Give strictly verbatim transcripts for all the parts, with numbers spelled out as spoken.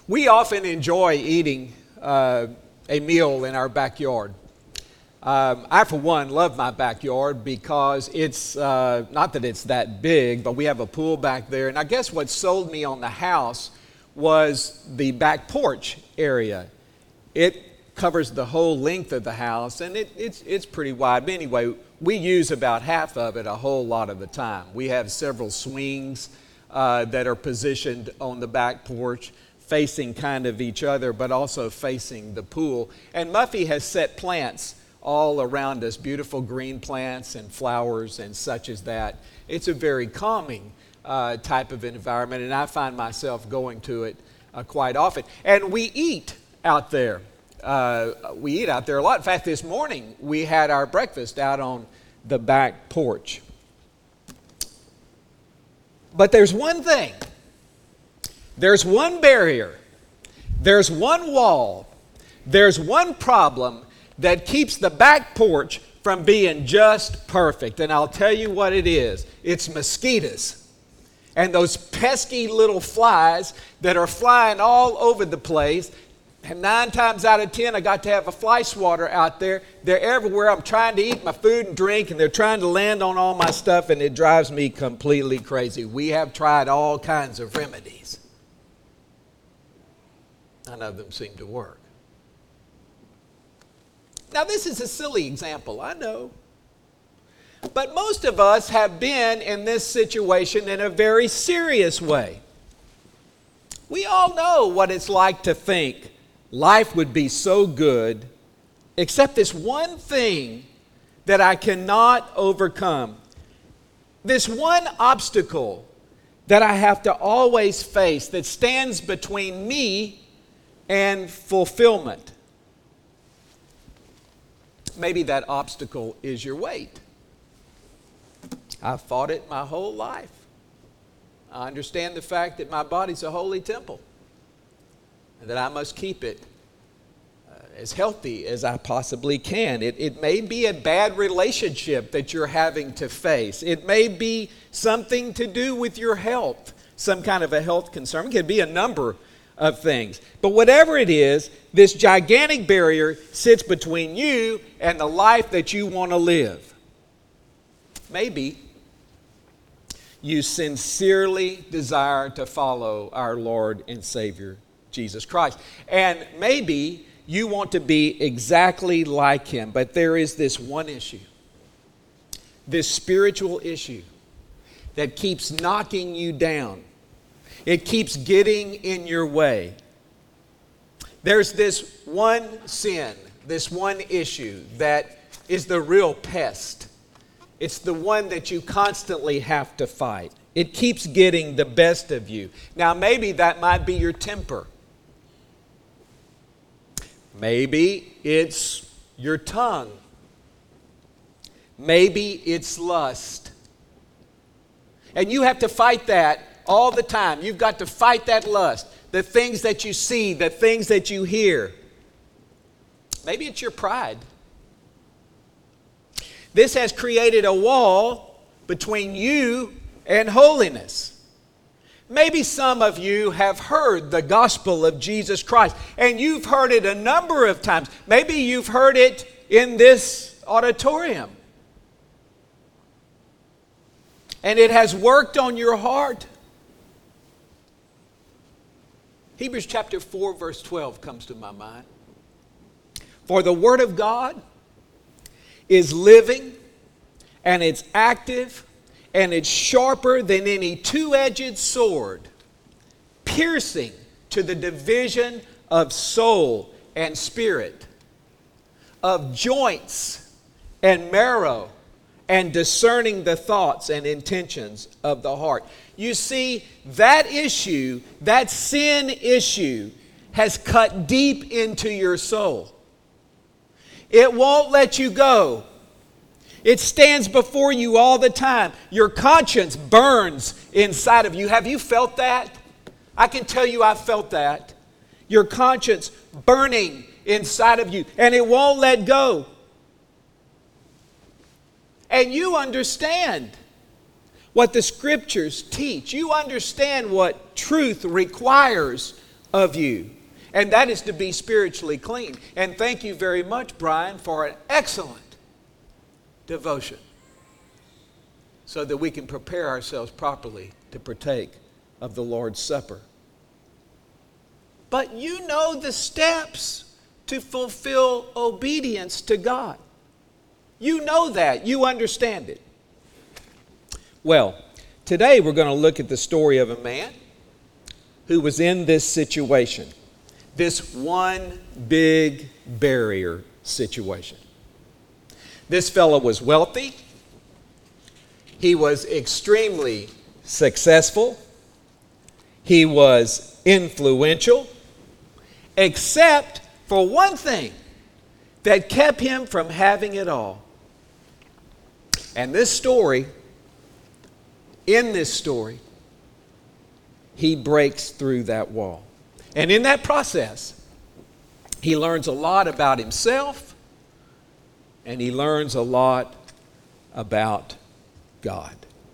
We often enjoy eating uh, a meal in our backyard. Um, I, for one, love my backyard because it's, uh, not that it's that big, but we have a pool back there. And I guess what sold me on the house was the back porch area. It covers the whole length of the house, and it, it's, it's pretty wide. But anyway, we use about half of it a whole lot of the time. We have several swings uh, that are positioned on the back porch, facing kind of each other, but also facing the pool. And Muffy has set plants all around us, beautiful green plants and flowers and such as that. It's a very calming uh, type of environment, and I find myself going to it uh, quite often. And we eat out there. Uh, we eat out there a lot. In fact, this morning we had our breakfast out on the back porch. But there's one thing. There's one barrier, there's one wall, there's one problem that keeps the back porch from being just perfect. And I'll tell you what it is. It's mosquitoes. And those pesky little flies that are flying all over the place. And nine times out of ten, I got to have a fly swatter out there. They're everywhere. I'm trying to eat my food and drink, and they're trying to land on all my stuff, and it drives me completely crazy. We have tried all kinds of remedies. None of them seem to work. Now, this is a silly example, I know. But most of us have been in this situation in a very serious way. We all know what it's like to think life would be so good, except this one thing that I cannot overcome. This one obstacle that I have to always face that stands between me and fulfillment. Maybe that obstacle is your weight. I've fought it my whole life. I understand the fact that my body's a holy temple and that I must keep it uh, as healthy as I possibly can. It, it may be a bad relationship that you're having to face. It may be something to do with your health, some kind of a health concern. It could be a number of things. But whatever it is, this gigantic barrier sits between you and the life that you want to live. Maybe you sincerely desire to follow our Lord and Savior, Jesus Christ. And maybe you want to be exactly like Him, but there is this one issue, this spiritual issue that keeps knocking you down. It keeps getting in your way. There's this one sin, this one issue that is the real pest. It's the one that you constantly have to fight. It keeps getting the best of you. Now, maybe that might be your temper. Maybe it's your tongue. Maybe it's lust. And you have to fight that all the time. You've got to fight that lust, the things that you see, the things that you hear. Maybe it's your pride. This has created a wall between you and holiness. Maybe some of you have heard the gospel of Jesus Christ, and you've heard it a number of times. Maybe you've heard it in this auditorium, and it has worked on your heart. Hebrews chapter four, verse twelve comes to my mind. For the word of God is living, and it's active, and it's sharper than any two-edged sword, piercing to the division of soul and spirit, of joints and marrow, and discerning the thoughts and intentions of the heart. You see, that issue, that sin issue, has cut deep into your soul. It won't let you go. It stands before you all the time. Your conscience burns inside of you. Have you felt that? I can tell you I've felt that. Your conscience burning inside of you, and it won't let go. And you understand what the Scriptures teach. You understand what truth requires of you. And that is to be spiritually clean. And thank you very much, Brian, for an excellent devotion so that we can prepare ourselves properly to partake of the Lord's Supper. But you know the steps to fulfill obedience to God. You know that. You understand it. Well, today we're going to look at the story of a man who was in this situation. This one big barrier situation. This fellow was wealthy. He was extremely successful. He was influential, except for one thing that kept him from having it all. And this story, in this story, he breaks through that wall. And in that process, he learns a lot about himself, and he learns a lot about God.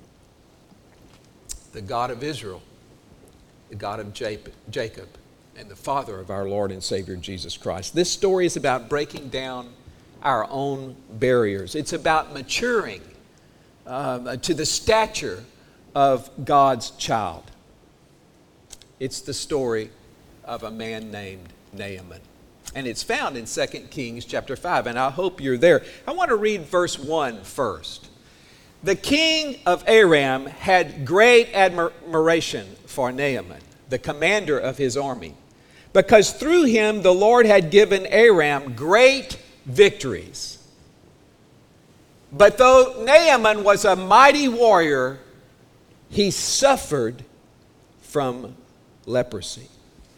The God of Israel, the God of Jacob, and the Father of our Lord and Savior Jesus Christ. This story is about breaking down our own barriers. It's about maturing um, to the stature of God's child. It's the story of a man named Naaman. And it's found in Second Kings chapter five, and I hope you're there. I want to read verse one first. The king of Aram had great admiration for Naaman, the commander of his army, because through him the Lord had given Aram great victories. But though Naaman was a mighty warrior, he suffered from leprosy.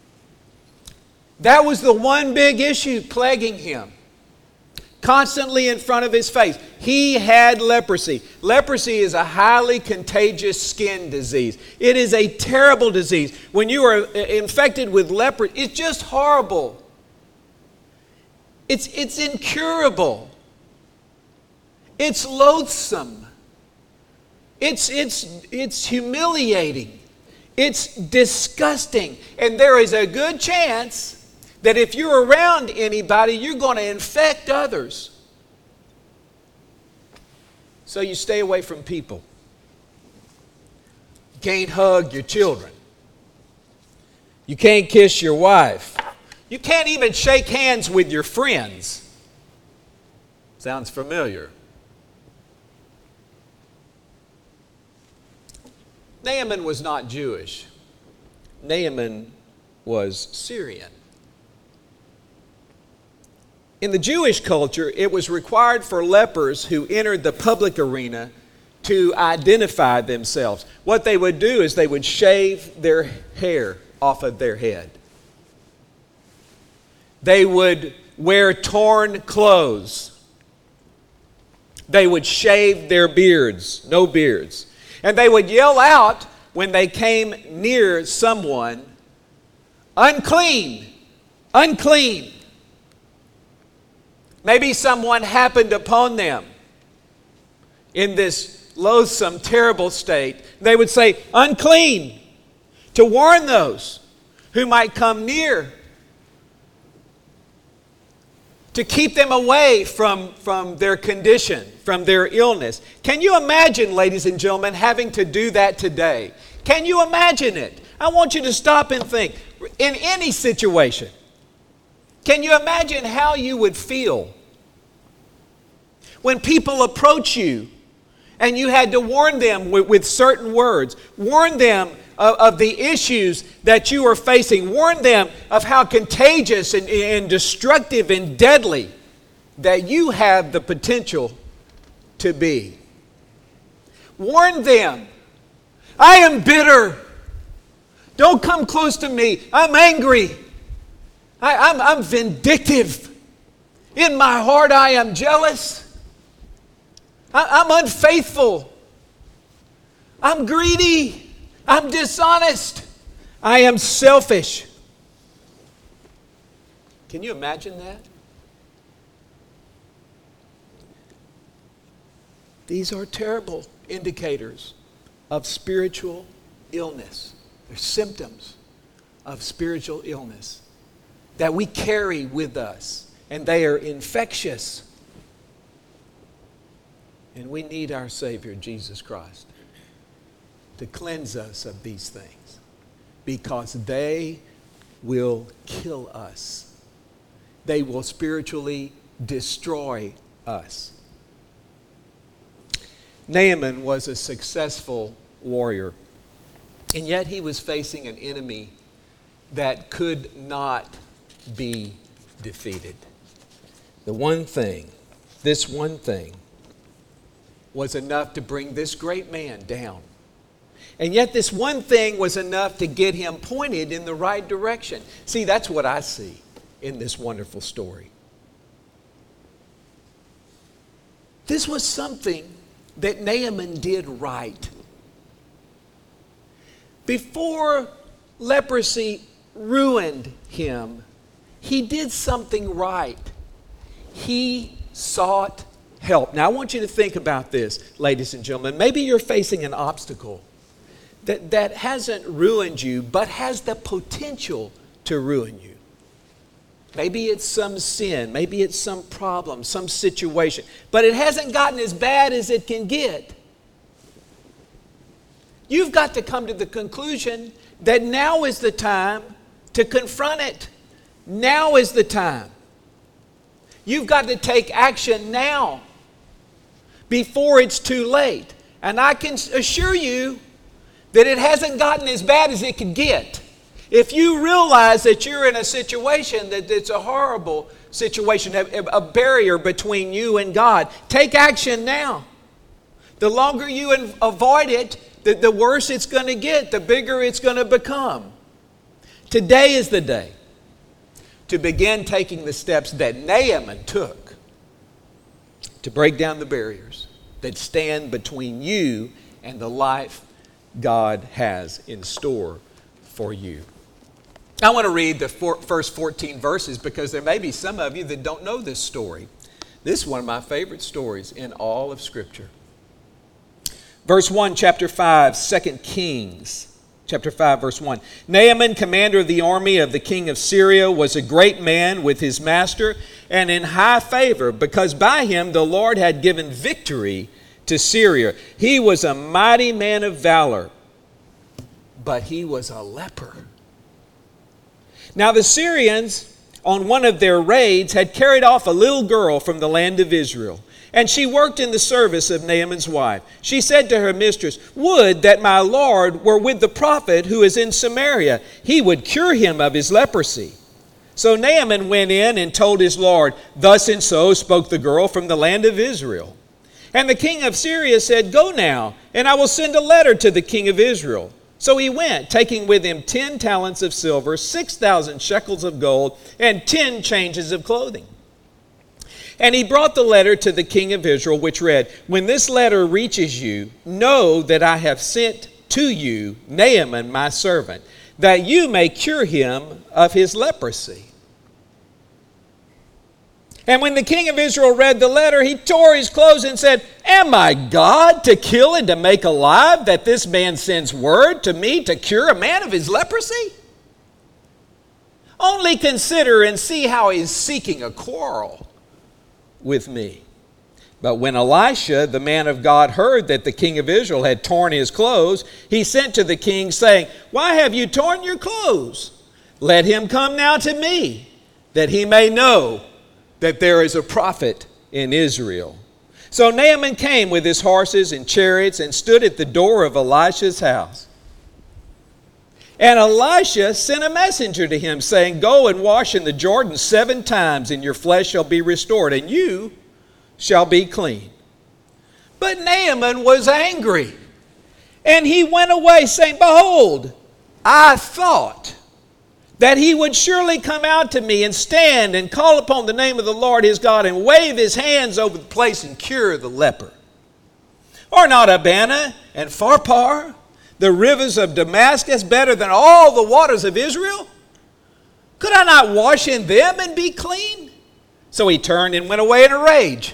That was the one big issue plaguing him, constantly in front of his face. He had leprosy. Leprosy is a highly contagious skin disease. It is a terrible disease. When you are infected with leprosy, it's just horrible. It's, it's incurable. It's loathsome. It's, it's, it's humiliating. It's disgusting. And there is a good chance that if you're around anybody, you're going to infect others. So you stay away from people. You can't hug your children. You can't kiss your wife. You can't even shake hands with your friends. Sounds familiar. Naaman was not Jewish. Naaman was Syrian. In the Jewish culture, it was required for lepers who entered the public arena to identify themselves. What they would do is they would shave their hair off of their head. They would wear torn clothes. They would shave their beards, no beards. And they would yell out when they came near someone, "Unclean, unclean." Maybe someone happened upon them in this loathsome, terrible state. They would say, "Unclean," to warn those who might come near, to keep them away from, from their condition, from their illness. Can you imagine, ladies and gentlemen, having to do that today? Can you imagine it? I want you to stop and think. In any situation, can you imagine how you would feel when people approach you and you had to warn them with, with certain words, warn them of, of the issues that you are facing, warn them of how contagious and, and destructive and deadly that you have the potential to be. Warn them, "I am bitter. Don't come close to me. I'm angry. I, I'm, I'm vindictive. In my heart I am jealous. I, I'm unfaithful. I'm greedy. I'm dishonest. I am selfish." Can you imagine that? These are terrible indicators of spiritual illness. They're symptoms of spiritual illness that we carry with us, and they are infectious. And we need our Savior, Jesus Christ, to cleanse us of these things, because they will kill us. They will spiritually destroy us. Naaman was a successful warrior, and yet he was facing an enemy that could not be defeated. The one thing, this one thing, was enough to bring this great man down. And yet this one thing was enough to get him pointed in the right direction. See, that's what I see in this wonderful story. This was something that Naaman did right. Before leprosy ruined him, he did something right. He sought help. Now I want you to think about this, ladies and gentlemen. Maybe you're facing an obstacle that, that hasn't ruined you, but has the potential to ruin you. Maybe it's some sin, maybe it's some problem, some situation, but it hasn't gotten as bad as it can get. You've got to come to the conclusion that now is the time to confront it. Now is the time. You've got to take action now before it's too late. And I can assure you that it hasn't gotten as bad as it could get. If you realize that you're in a situation that it's a horrible situation, a, a barrier between you and God, take action now. The longer you in, avoid it, the, the worse it's going to get, the bigger it's going to become. Today is the day to begin taking the steps that Naaman took to break down the barriers that stand between you and the life God has in store for you. I want to read the four, first fourteen verses because there may be some of you that don't know this story. This is one of my favorite stories in all of Scripture. Verse one, chapter five, Second Kings, chapter five, verse one. Naaman, commander of the army of the king of Syria, was a great man with his master and in high favor, because by him the Lord had given victory to Syria. He was a mighty man of valor, but he was a leper. Now the Syrians, on one of their raids, had carried off a little girl from the land of Israel, and she worked in the service of Naaman's wife. She said to her mistress, "Would that my Lord were with the prophet who is in Samaria. He would cure him of his leprosy." So Naaman went in and told his Lord, "Thus and so spoke the girl from the land of Israel." And the king of Syria said, "Go now, and I will send a letter to the king of Israel." So he went, taking with him ten talents of silver, six thousand shekels of gold, and ten changes of clothing. And he brought the letter to the king of Israel, which read, "When this letter reaches you, know that I have sent to you Naaman my servant, that you may cure him of his leprosy." And when the king of Israel read the letter, he tore his clothes and said, "Am I God to kill and to make alive, that this man sends word to me to cure a man of his leprosy? Only consider and see how he is seeking a quarrel with me." But when Elisha, the man of God, heard that the king of Israel had torn his clothes, he sent to the king, saying, "Why have you torn your clothes? Let him come now to me, that he may know that there is a prophet in Israel." So Naaman came with his horses and chariots and stood at the door of Elisha's house. And Elisha sent a messenger to him, saying, "Go and wash in the Jordan seven times, and your flesh shall be restored, and you shall be clean." But Naaman was angry, and he went away, saying, "Behold, I thought that he would surely come out to me and stand and call upon the name of the Lord his God and wave his hands over the place and cure the leper. Are not Abana and Pharpar, the rivers of Damascus, better than all the waters of Israel? Could I not wash in them and be clean?" So he turned and went away in a rage.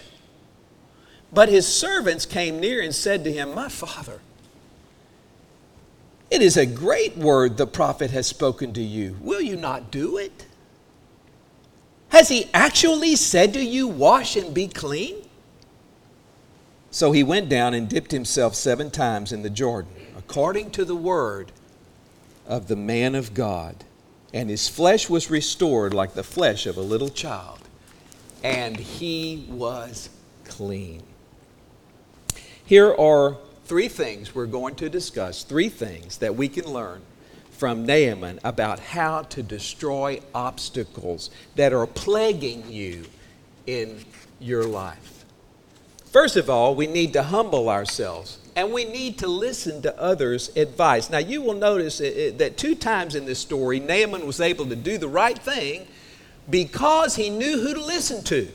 But his servants came near and said to him, "My father, It is a great word the prophet has spoken to you. Will you not do it? Has he actually said to you, wash and be clean? So he went down and dipped himself seven times in the Jordan, according to the word of the man of God. And his flesh was restored like the flesh of a little child. And he was clean. Here are three things we're going to discuss, three things that we can learn from Naaman about how to destroy obstacles that are plaguing you in your life. First of all, we need to humble ourselves, and we need to listen to others' advice. Now, you will notice that two times in this story, Naaman was able to do the right thing because he knew who to listen to.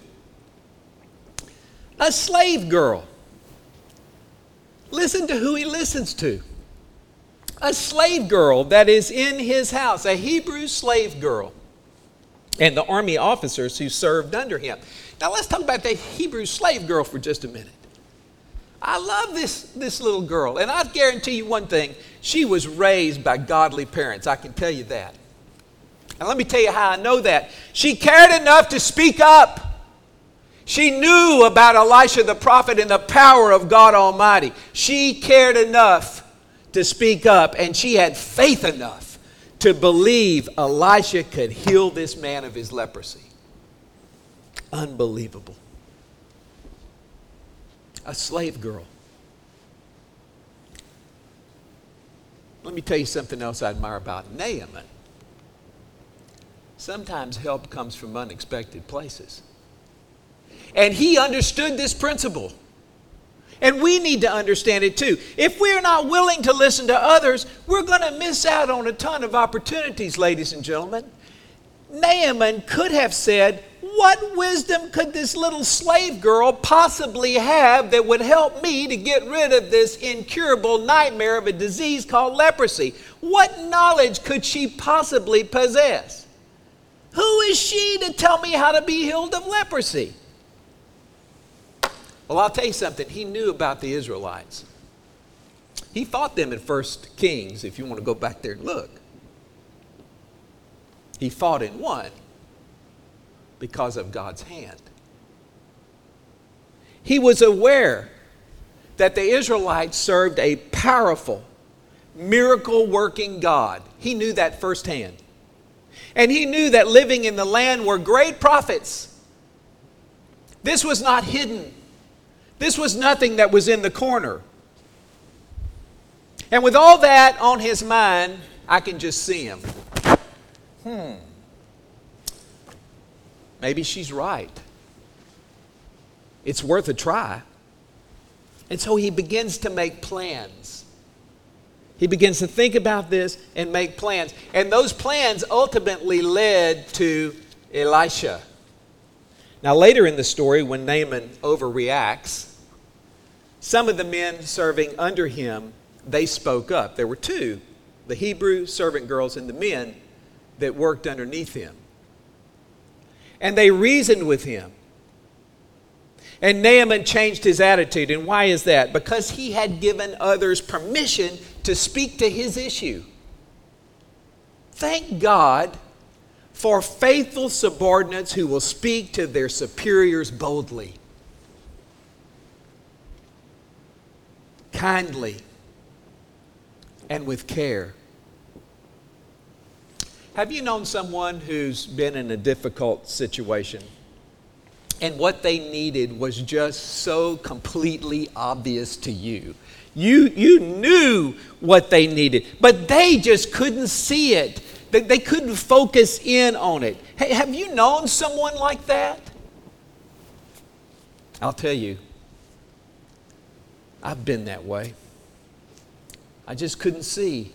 A slave girl. Listen to who he listens to. A slave girl that is in his house, a Hebrew slave girl, and the army officers who served under him. Now let's talk about the Hebrew slave girl for just a minute. I love this, this little girl, and I guarantee you one thing, she was raised by godly parents, I can tell you that. And let me tell you how I know that. She cared enough to speak up. She knew about Elisha the prophet and the power of God Almighty. She cared enough to speak up, and she had faith enough to believe Elisha could heal this man of his leprosy. Unbelievable. A slave girl. Let me tell you something else I admire about Naaman. Sometimes help comes from unexpected places. And he understood this principle. And we need to understand it too. If we're not willing to listen to others, we're going to miss out on a ton of opportunities, ladies and gentlemen. Naaman could have said, what wisdom could this little slave girl possibly have that would help me to get rid of this incurable nightmare of a disease called leprosy? What knowledge could she possibly possess? Who is she to tell me how to be healed of leprosy? Well, I'll tell you something. He knew about the Israelites. He fought them in First Kings, if you want to go back there and look. He fought and won because of God's hand. He was aware that the Israelites served a powerful, miracle-working God. He knew that firsthand. And he knew that living in the land were great prophets. This was not hidden. This was nothing that was in the corner. And with all that on his mind, I can just see him. Hmm. Maybe she's right. It's worth a try. And so he begins to make plans. He begins to think about this and make plans. And those plans ultimately led to Elisha. Now later in the story, when Naaman overreacts, some of the men serving under him, they spoke up. There were two, the Hebrew servant girls and the men that worked underneath him. And they reasoned with him. And Naaman changed his attitude. And why is that? Because he had given others permission to speak to his issue. Thank God for faithful subordinates who will speak to their superiors boldly, kindly, and with care. Have you known someone who's been in a difficult situation and what they needed was just so completely obvious to you? You, you knew what they needed, but they just couldn't see it. They, they couldn't focus in on it. Hey, have you known someone like that? I'll tell you, I've been that way. I just couldn't see.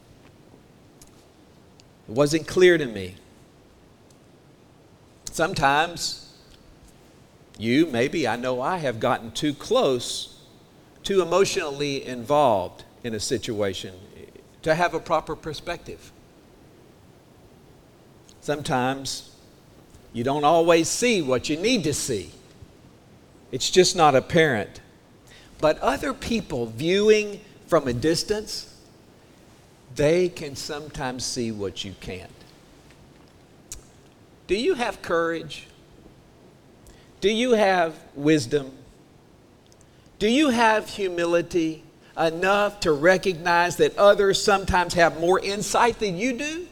It wasn't clear to me. Sometimes, you, maybe, I know I have gotten too close, too emotionally involved in a situation to have a proper perspective. Sometimes, you don't always see what you need to see. It's just not apparent. But other people viewing from a distance, they can sometimes see what you can't. Do you have courage? Do you have wisdom? Do you have humility enough to recognize that others sometimes have more insight than you do?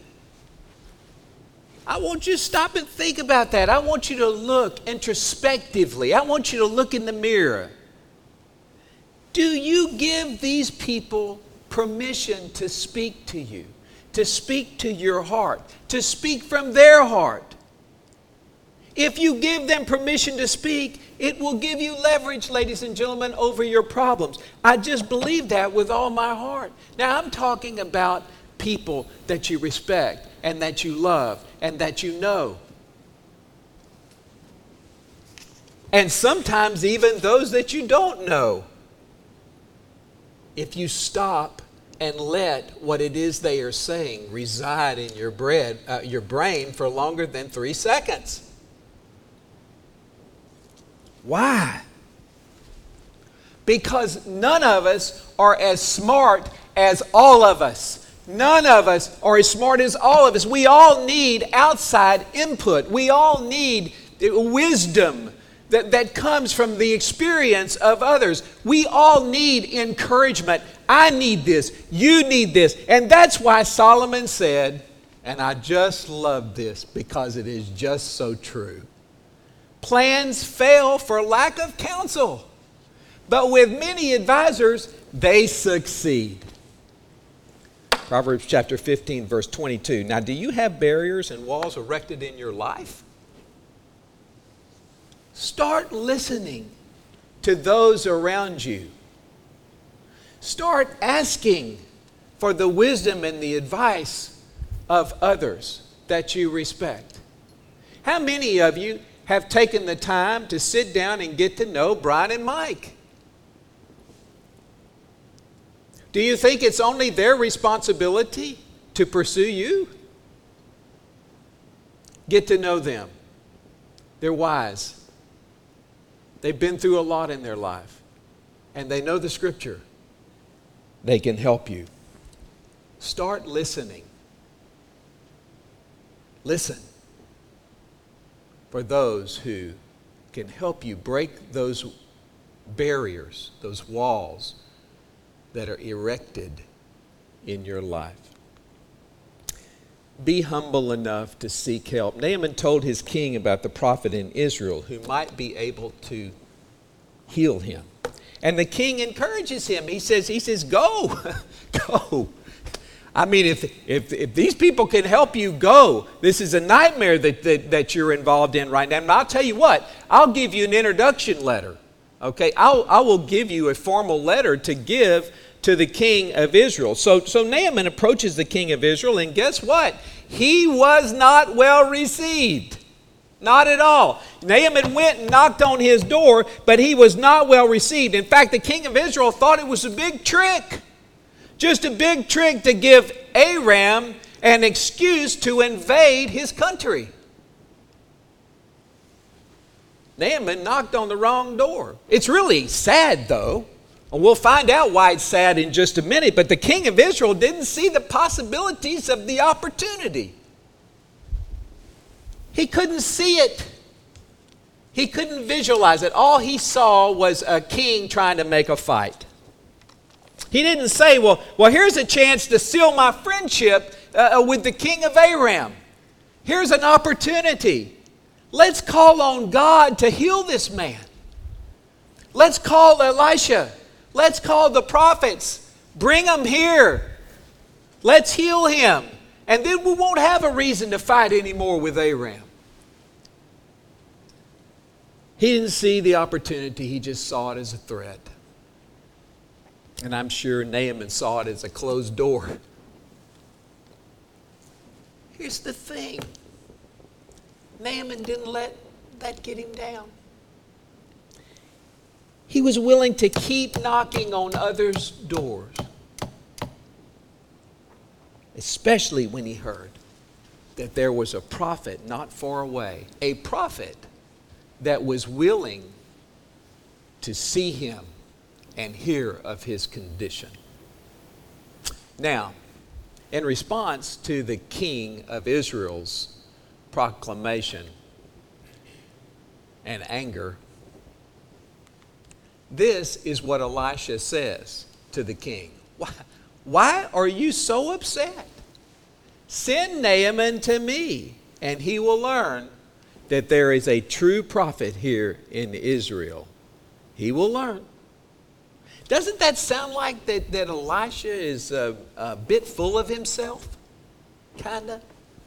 I want you to stop and think about that. I want you to look introspectively. I want you to look in the mirror. Do you give these people permission to speak to you, to speak to your heart, to speak from their heart? If you give them permission to speak, it will give you leverage, ladies and gentlemen, over your problems. I just believe that with all my heart. Now, I'm talking about people that you respect and that you love and that you know. And sometimes even those that you don't know. If you stop and let what it is they are saying reside in your, bread, uh, your brain for longer than three seconds. Why? Because none of us are as smart as all of us. None of us are as smart as all of us. We all need outside input. We all need wisdom that, that comes from the experience of others. We all need encouragement. I need this. You need this. And that's why Solomon said, and I just love this because it is just so true. Plans fail for lack of counsel, but with many advisors, they succeed. Proverbs chapter fifteen, verse twenty-two. Now, do you have barriers and walls erected in your life? Start listening to those around you. Start asking for the wisdom and the advice of others that you respect. How many of you have taken the time to sit down and get to know Brian and Mike? Do you think it's only their responsibility to pursue you? Get to know them. They're wise. They've been through a lot in their life, and they know the Scripture. They can help you. Start listening. Listen for those who can help you break those barriers, those walls that are erected in your life. Be humble enough to seek help. Naaman told his king about the prophet in Israel who might be able to heal him. And the king encourages him. He says, he says, go, go. I mean, if, if, if these people can help you, go. This is a nightmare that, that, that you're involved in right now. And I'll tell you what, I'll give you an introduction letter. Okay, I'll, I will give you a formal letter to give to the king of Israel. So, so Naaman approaches the king of Israel, and guess what? He was not well received. Not at all. Naaman went and knocked on his door, but he was not well received. In fact, the king of Israel thought it was a big trick. Just a big trick to give Aram an excuse to invade his country. Naaman knocked on the wrong door. It's really sad, though. And we'll find out why it's sad in just a minute. But the king of Israel didn't see the possibilities of the opportunity. He couldn't see it. He couldn't visualize it. All he saw was a king trying to make a fight. He didn't say, well, well here's a chance to seal my friendship uh, with the king of Aram. Here's an opportunity. Let's call on God to heal this man. Let's call Elisha. Let's call the prophets. Bring them here. Let's heal him. And then we won't have a reason to fight anymore with Aram. He didn't see the opportunity. He just saw it as a threat. And I'm sure Naaman saw it as a closed door. Here's the thing. Naaman didn't let that get him down. He was willing to keep knocking on others' doors, especially when he heard that there was a prophet not far away, a prophet that was willing to see him and hear of his condition. Now, in response to the king of Israel's proclamation and anger, this is what Elisha says to the king. Why, why are you so upset? Send Naaman to me, and he will learn that there is a true prophet here in Israel. He will learn. Doesn't that sound like that, that Elisha is a, a bit full of himself? Kinda.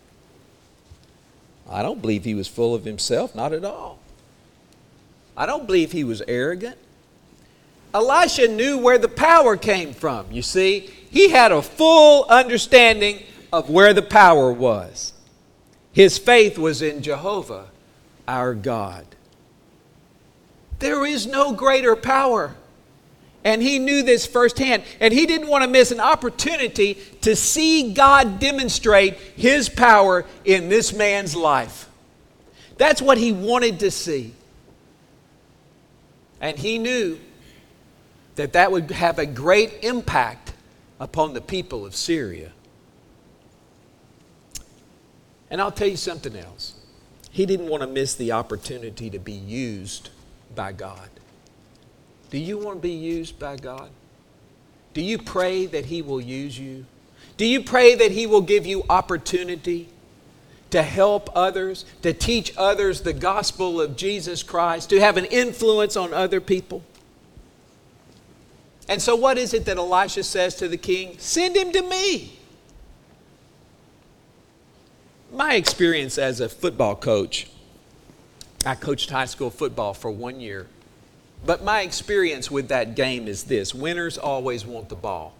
I don't believe he was full of himself, not at all. I don't believe he was arrogant. Elisha knew where the power came from, you see. He had a full understanding of where the power was. His faith was in Jehovah, our God. There is no greater power. And he knew this firsthand. And he didn't want to miss an opportunity to see God demonstrate His power in this man's life. That's what he wanted to see. And he knew that that would have a great impact upon the people of Syria. And I'll tell you something else. He didn't want to miss the opportunity to be used by God. Do you want to be used by God? Do you pray that He will use you? Do you pray that He will give you opportunity to help others, to teach others the gospel of Jesus Christ, to have an influence on other people? And so what is it that Elisha says to the king? Send him to me. My experience as a football coach, I coached high school football for one year. But my experience with that game is this: winners always want the ball.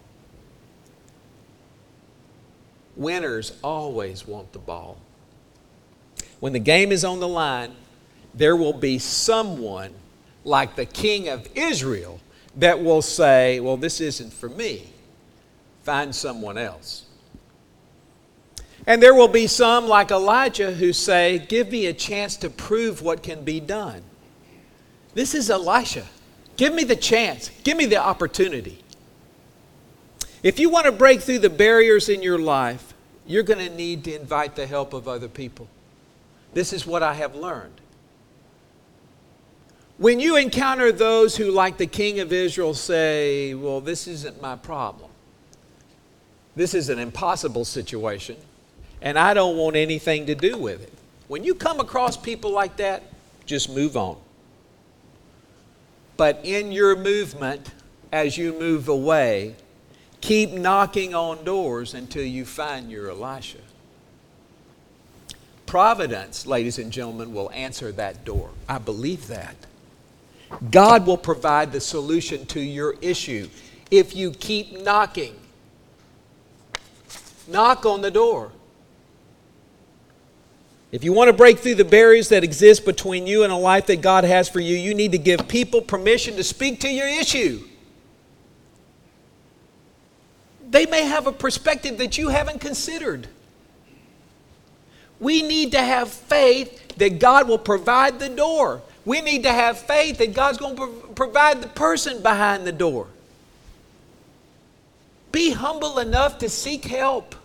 Winners always want the ball. When the game is on the line, there will be someone like the king of Israel that will say, well, this isn't for me. Find someone else. And there will be some like Elijah who say, give me a chance to prove what can be done. This is Elisha. Give me the chance. Give me the opportunity. If you want to break through the barriers in your life, you're going to need to invite the help of other people. This is what I have learned. When you encounter those who, like the king of Israel, say, well, this isn't my problem. This is an impossible situation, and I don't want anything to do with it. When you come across people like that, just move on. But in your movement, as you move away, keep knocking on doors until you find your Elisha. Providence, ladies and gentlemen, will answer that door. I believe that. God will provide the solution to your issue if you keep knocking. Knock on the door. If you want to break through the barriers that exist between you and a life that God has for you, you need to give people permission to speak to your issue. They may have a perspective that you haven't considered. We need to have faith that God will provide the door. We need to have faith that God's going to pro- provide the person behind the door. Be humble enough to seek help.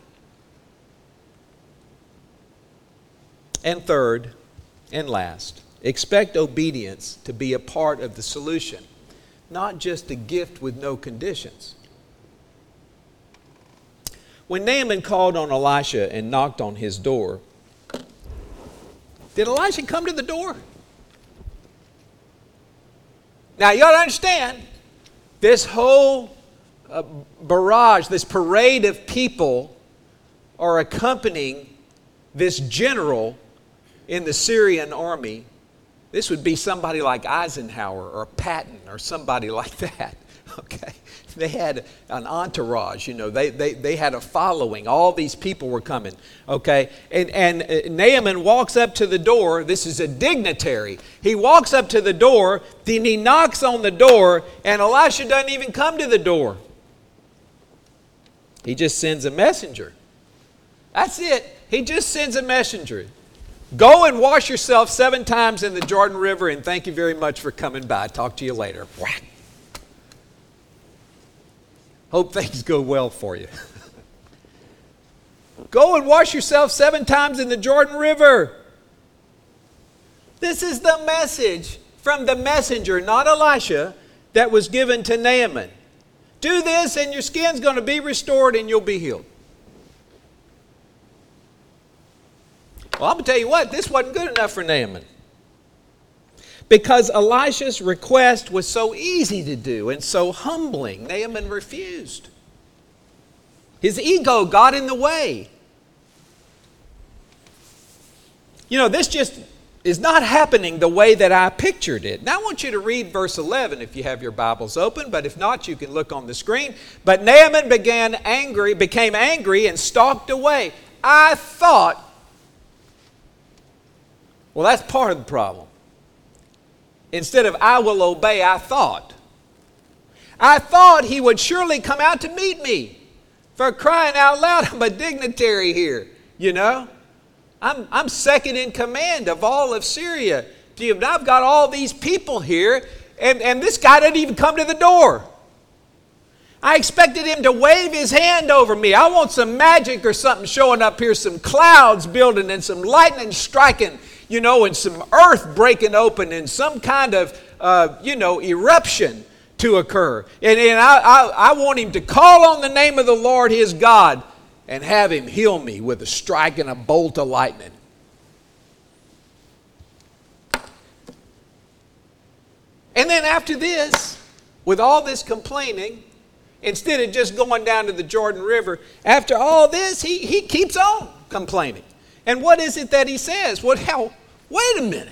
And third, and last, expect obedience to be a part of the solution, not just a gift with no conditions. When Naaman called on Elisha and knocked on his door, did Elisha come to the door? Now, you ought to understand, this whole uh, barrage, this parade of people are accompanying this general in the Syrian army. This would be somebody like Eisenhower or Patton or somebody like that. Okay, they had an entourage, you know, they, they, they had a following. All these people were coming, okay? And, and Naaman walks up to the door. This is a dignitary. He walks up to the door, then he knocks on the door, and Elisha doesn't even come to the door. He just sends a messenger. That's it. He just sends a messenger. Go and wash yourself seven times in the Jordan River, and thank you very much for coming by. Talk to you later. Whack. Hope things go well for you. Go and wash yourself seven times in the Jordan River. This is the message from the messenger, not Elisha, that was given to Naaman. Do this and your skin's going to be restored and you'll be healed. Well, I'm going to tell you what, this wasn't good enough for Naaman. Because Elisha's request was so easy to do and so humbling, Naaman refused. His ego got in the way. You know, this just is not happening the way that I pictured it. Now I want you to read verse eleven if you have your Bibles open, but if not, you can look on the screen. But Naaman began angry, became angry and stalked away. I thought, well, that's part of the problem. Instead of I will obey, I thought. I thought he would surely come out to meet me. For crying out loud, I'm a dignitary here, you know. I'm, I'm second in command of all of Syria. I've got all these people here, and, and this guy didn't even come to the door. I expected him to wave his hand over me. I want some magic or something showing up here, some clouds building and some lightning striking, you know, and some earth breaking open and some kind of, uh, you know, eruption to occur. And, and I, I, I want him to call on the name of the Lord his God and have him heal me with a strike and a bolt of lightning. And then after this, with all this complaining, instead of just going down to the Jordan River, after all this, he, he keeps on complaining. And what is it that he says? Well, how, wait a minute.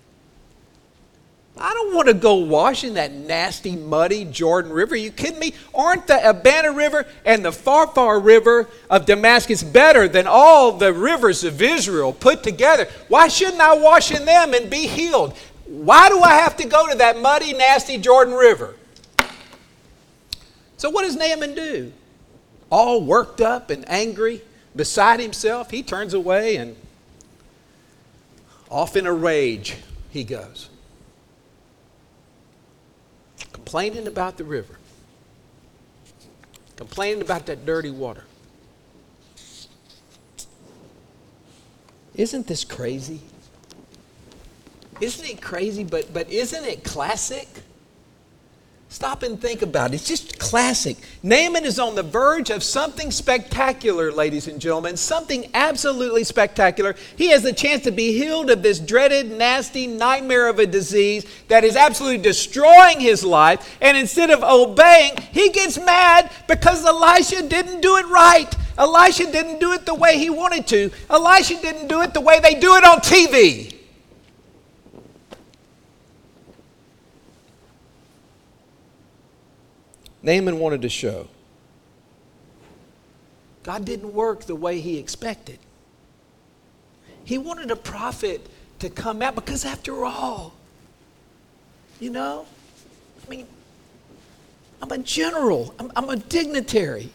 I don't want to go wash in that nasty, muddy Jordan River. Are you kidding me? Aren't the Abana River and the Pharpar River of Damascus better than all the rivers of Israel put together? Why shouldn't I wash in them and be healed? Why do I have to go to that muddy, nasty Jordan River? So what does Naaman do? All worked up and angry, beside himself, he turns away and off in a rage he goes. Complaining about the river. Complaining about that dirty water. Isn't this crazy? Isn't it crazy? But, but isn't it classic? Stop and think about it. It's just classic. Naaman is on the verge of something spectacular, ladies and gentlemen. Something absolutely spectacular. He has the chance to be healed of this dreaded, nasty nightmare of a disease that is absolutely destroying his life. And instead of obeying, he gets mad because Elisha didn't do it right. Elisha didn't do it the way he wanted to. Elisha didn't do it the way they do it on T V. Naaman wanted to show God didn't work the way he expected. He wanted a prophet to come out because after all, you know, I mean, I'm a general. I'm, I'm a dignitary.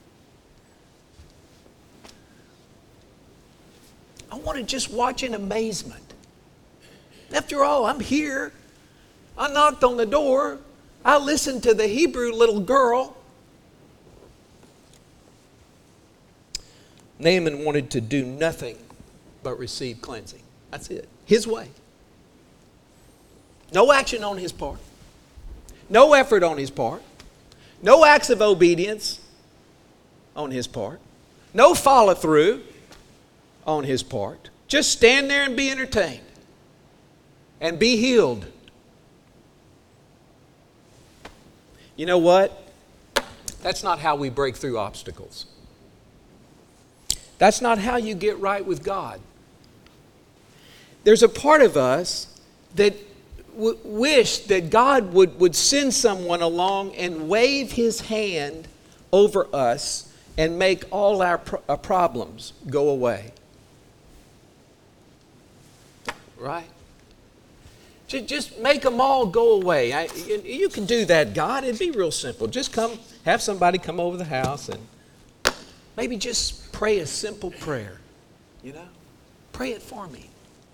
I want to just watch in amazement. After all, I'm here. I knocked on the door. I listened to the Hebrew little girl. Naaman wanted to do nothing but receive cleansing. That's it. His way. No action on his part. No effort on his part. No acts of obedience on his part. No follow through on his part. Just stand there and be entertained. And be healed. You know what? That's not how we break through obstacles. That's not how you get right with God. There's a part of us that w- wish that God would, would send someone along and wave his hand over us and make all our, pro- our problems go away. Right? Just make them all go away. I, you can do that, God. It'd be real simple. Just come, have somebody come over the house and maybe just pray a simple prayer. You know? Pray it for me.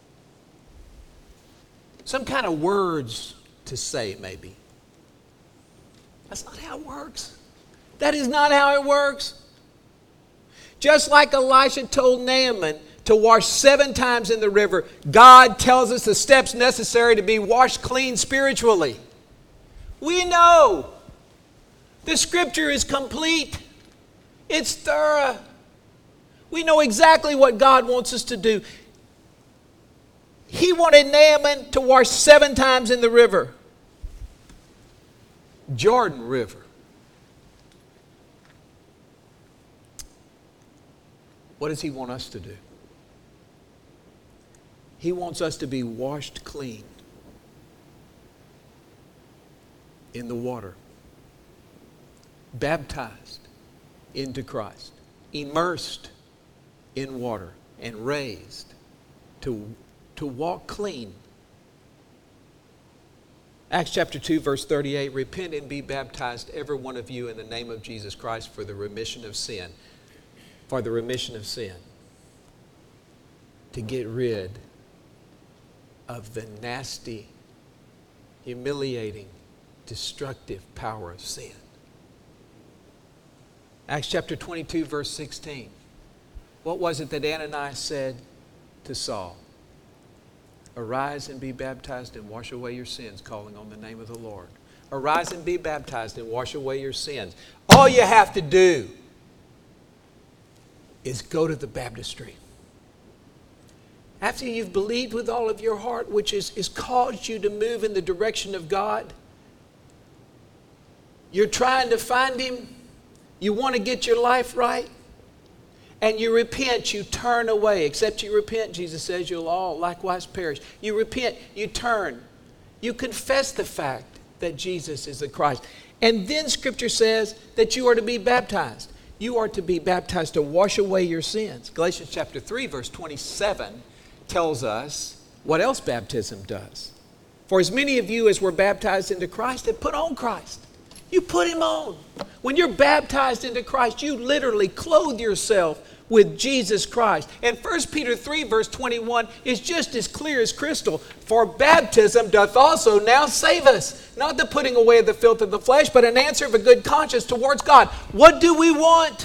Some kind of words to say, maybe. That's not how it works. That is not how it works. Just like Elisha told Naaman to wash seven times in the river, God tells us the steps necessary to be washed clean spiritually. We know the Scripture is complete. It's thorough. We know exactly what God wants us to do. He wanted Naaman to wash seven times in the river. Jordan River. What does he want us to do? He wants us to be washed clean in the water, baptized into Christ, immersed in water, and raised to, to walk clean. Acts chapter two, verse thirty-eight, repent and be baptized, every one of you, in the name of Jesus Christ for the remission of sin. For the remission of sin. To get rid of the nasty, humiliating, destructive power of sin. Acts chapter twenty-two, verse sixteen. What was it that Ananias said to Saul? Arise and be baptized and wash away your sins, calling on the name of the Lord. Arise and be baptized and wash away your sins. All you have to do is go to the baptistry. After you've believed with all of your heart, which has is, is caused you to move in the direction of God, you're trying to find Him, you want to get your life right, and you repent, you turn away. Except you repent, Jesus says, you'll all likewise perish. You repent, you turn. You confess the fact that Jesus is the Christ. And then Scripture says that you are to be baptized. You are to be baptized to wash away your sins. Galatians chapter three, verse twenty-seven tells us what else baptism does. For as many of you as were baptized into Christ have put on Christ. You put Him on. When you're baptized into Christ, you literally clothe yourself with Jesus Christ. And First Peter three, verse twenty-one is just as clear as crystal. For baptism doth also now save us, not the putting away of the filth of the flesh, but an answer of a good conscience towards God. What do we want?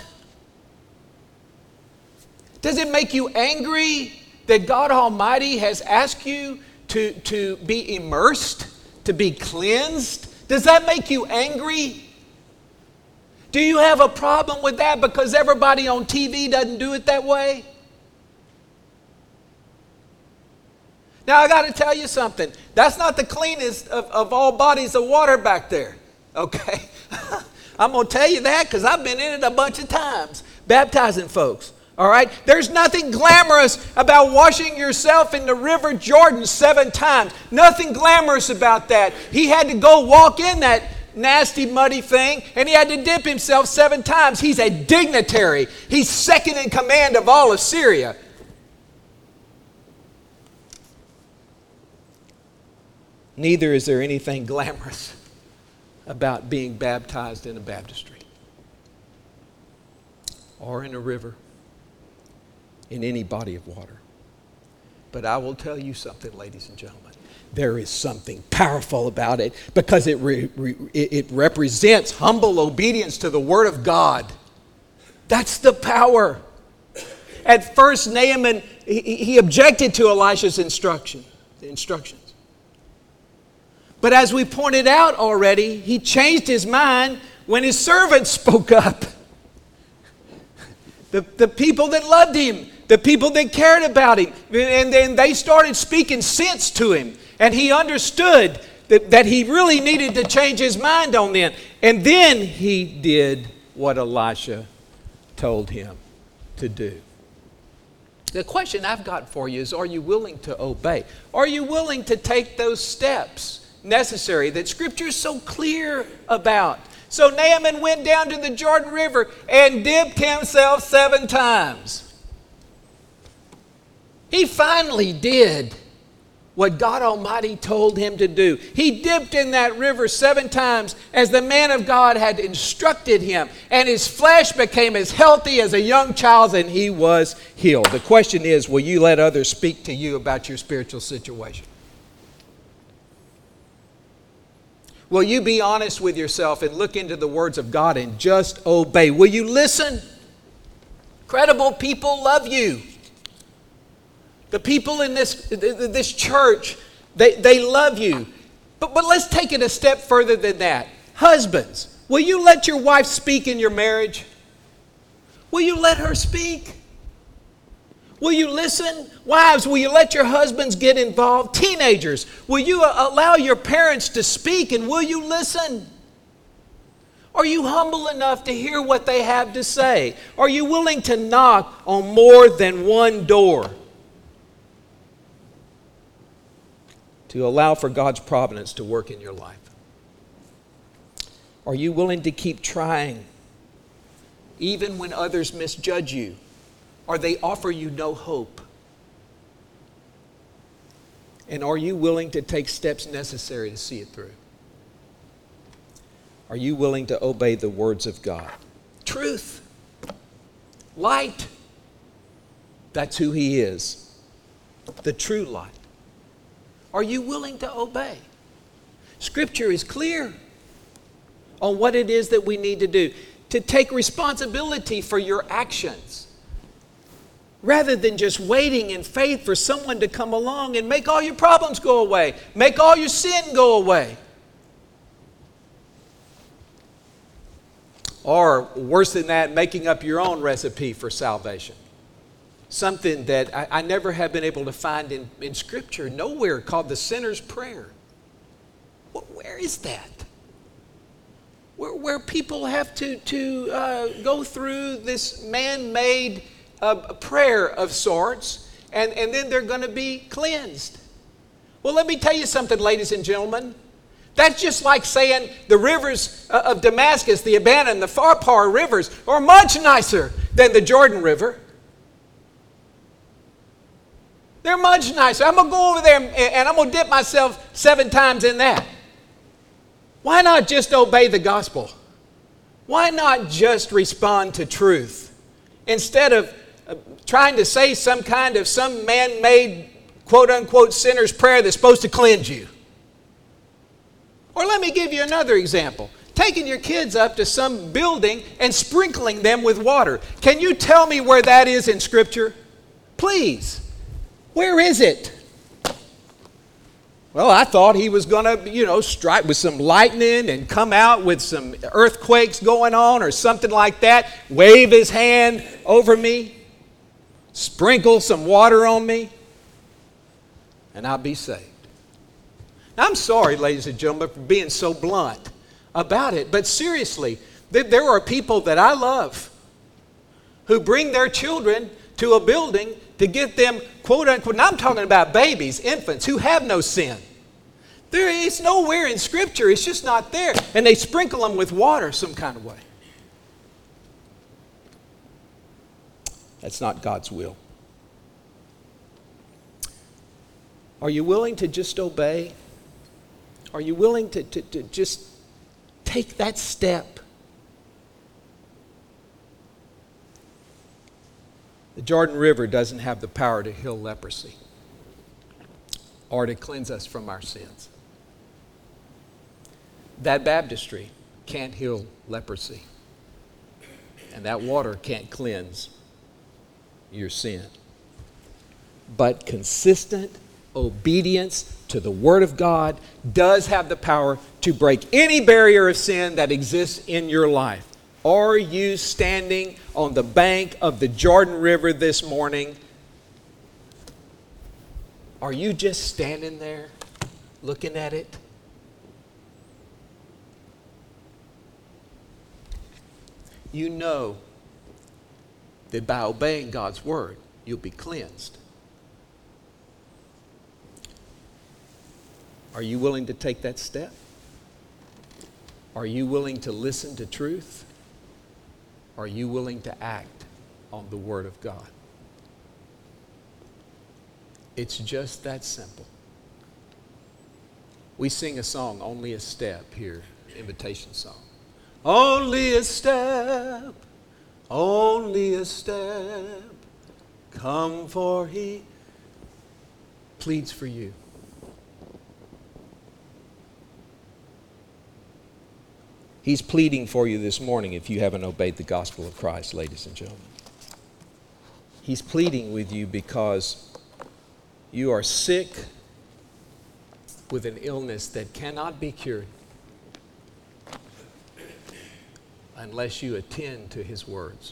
Does it make you angry that God Almighty has asked you to, to be immersed, to be cleansed? Does that make you angry? Do you have a problem with that because everybody on T V doesn't do it that way? Now I got to tell you something. That's not the cleanest of, of all bodies of water back there. Okay? I'm going to tell you that because I've been in it a bunch of times, baptizing folks. All right? There's nothing glamorous about washing yourself in the River Jordan seven times. Nothing glamorous about that. He had to go walk in that nasty, muddy thing, and he had to dip himself seven times. He's a dignitary. He's second in command of all of Syria. Neither is there anything glamorous about being baptized in a baptistry or in a river, in any body of water. But I will tell you something, ladies and gentlemen. There is something powerful about it because it, re, re, it represents humble obedience to the Word of God. That's the power. At first, Naaman, he, he objected to Elisha's instruction, instructions. But as we pointed out already, he changed his mind when his servants spoke up. The, the people that loved him, the people that cared about him, and then they started speaking sense to him. And he understood that, that he really needed to change his mind on them. And then he did what Elisha told him to do. The question I've got for you is, are you willing to obey? Are you willing to take those steps necessary that Scripture is so clear about? So Naaman went down to the Jordan River and dipped himself seven times. He finally did what God Almighty told him to do. He dipped in that river seven times as the man of God had instructed him, and his flesh became as healthy as a young child's, and he was healed. The question is, will you let others speak to you about your spiritual situation? Will you be honest with yourself and look into the words of God and just obey? Will you listen? Credible people love you. The people in this, this church, they, they love you. But, but let's take it a step further than that. Husbands, will you let your wife speak in your marriage? Will you let her speak? Will you listen? Wives, will you let your husbands get involved? Teenagers, will you allow your parents to speak and will you listen? Are you humble enough to hear what they have to say? Are you willing to knock on more than one door to allow for God's providence to work in your life? Are you willing to keep trying even when others misjudge you or they offer you no hope? And are you willing to take steps necessary to see it through? Are you willing to obey the words of God? Truth, light, that's who He is, the true light. Are you willing to obey? Scripture is clear on what it is that we need to do, to take responsibility for your actions, rather than just waiting in faith for someone to come along and make all your problems go away, make all your sin go away. Or worse than that, making up your own recipe for salvation. Something that I, I never have been able to find in, in Scripture, nowhere, called the sinner's prayer. Well, where is that? Where, where people have to, to uh, go through this man-made uh, prayer of sorts, and, and then they're going to be cleansed. Well, let me tell you something, ladies and gentlemen. That's just like saying the rivers of Damascus, the Abana and the Pharpar rivers are much nicer than the Jordan River. They're much nicer. I'm going to go over there and I'm going to dip myself seven times in that. Why not just obey the gospel? Why not just respond to truth? Instead of trying to say some kind of some man-made quote-unquote sinner's prayer that's supposed to cleanse you. Or let me give you another example. Taking your kids up to some building and sprinkling them with water. Can you tell me where that is in Scripture? Please. Where is it? Well, I thought he was going to, you know, strike with some lightning and come out with some earthquakes going on or something like that. Wave his hand over me. Sprinkle some water on me. And I'll be saved. I'm sorry, ladies and gentlemen, for being so blunt about it. But seriously, there are people that I love who bring their children to a building to get them, quote unquote, and I'm talking about babies, infants, who have no sin. There is nowhere in Scripture. It's just not there. And they sprinkle them with water some kind of way. That's not God's will. Are you willing to just obey? Are you willing to, to, to just take that step? The Jordan River doesn't have the power to heal leprosy or to cleanse us from our sins. That baptistry can't heal leprosy, and that water can't cleanse your sin. But consistent obedience to the Word of God does have the power to break any barrier of sin that exists in your life. Are you standing on the bank of the Jordan River this morning? Are you just standing there looking at it? You know that by obeying God's Word, you'll be cleansed. Are you willing to take that step? Are you willing to listen to truth? Are you willing to act on the Word of God? It's just that simple. We sing a song, Only a Step, here, invitation song. Only a step, only a step, come for He pleads for you. He's pleading for you this morning if you haven't obeyed the gospel of Christ, ladies and gentlemen. He's pleading with you because you are sick with an illness that cannot be cured unless you attend to His words.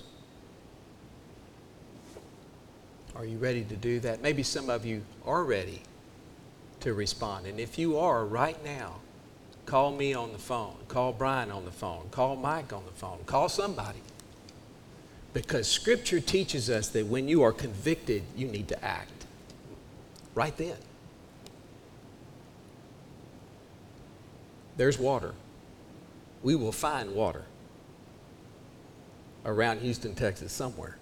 Are you ready to do that? Maybe some of you are ready to respond. And if you are right now, call me on the phone. Call Brian on the phone. Call Mike on the phone. Call somebody. Because Scripture teaches us that when you are convicted, you need to act. Right then. There's water. We will find water around Houston, Texas, somewhere,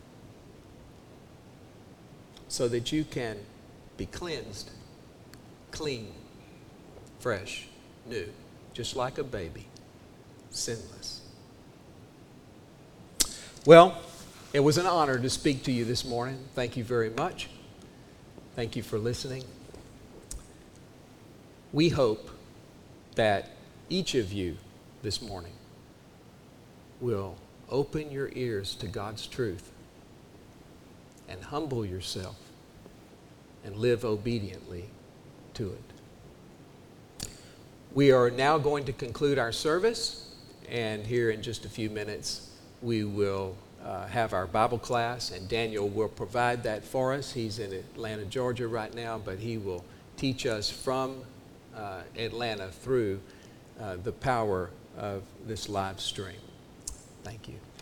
so that you can be cleansed, clean, fresh, new, just like a baby, sinless. Well, it was an honor to speak to you this morning. Thank you very much. Thank you for listening. We hope that each of you this morning will open your ears to God's truth and humble yourself and live obediently to it. We are now going to conclude our service, and here in just a few minutes we will uh, have our Bible class, and Daniel will provide that for us. He's in Atlanta, Georgia right now, but he will teach us from uh, Atlanta through uh, the power of this live stream. Thank you.